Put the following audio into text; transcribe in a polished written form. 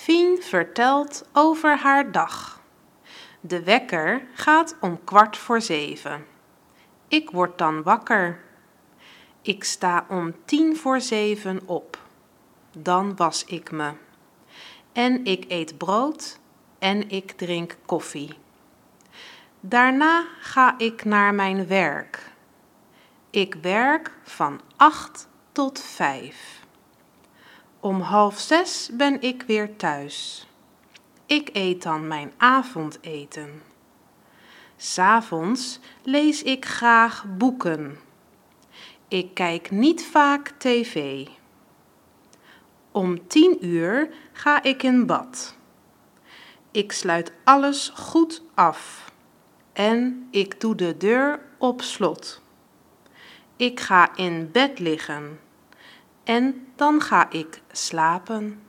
Fien vertelt over haar dag. De wekker gaat om 6:15. Ik word dan wakker. Ik sta om 6:10 op. Dan was ik me. En ik eet brood en ik drink koffie. Daarna ga ik naar mijn werk. Ik werk van 8 tot 5. Om 5:30 ben ik weer thuis. Ik eet dan mijn avondeten. 's Avonds lees ik graag boeken. Ik kijk niet vaak tv. Om 10:00 ga ik in bad. Ik sluit alles goed af. En ik doe de deur op slot. Ik ga in bed liggen. En dan ga ik slapen.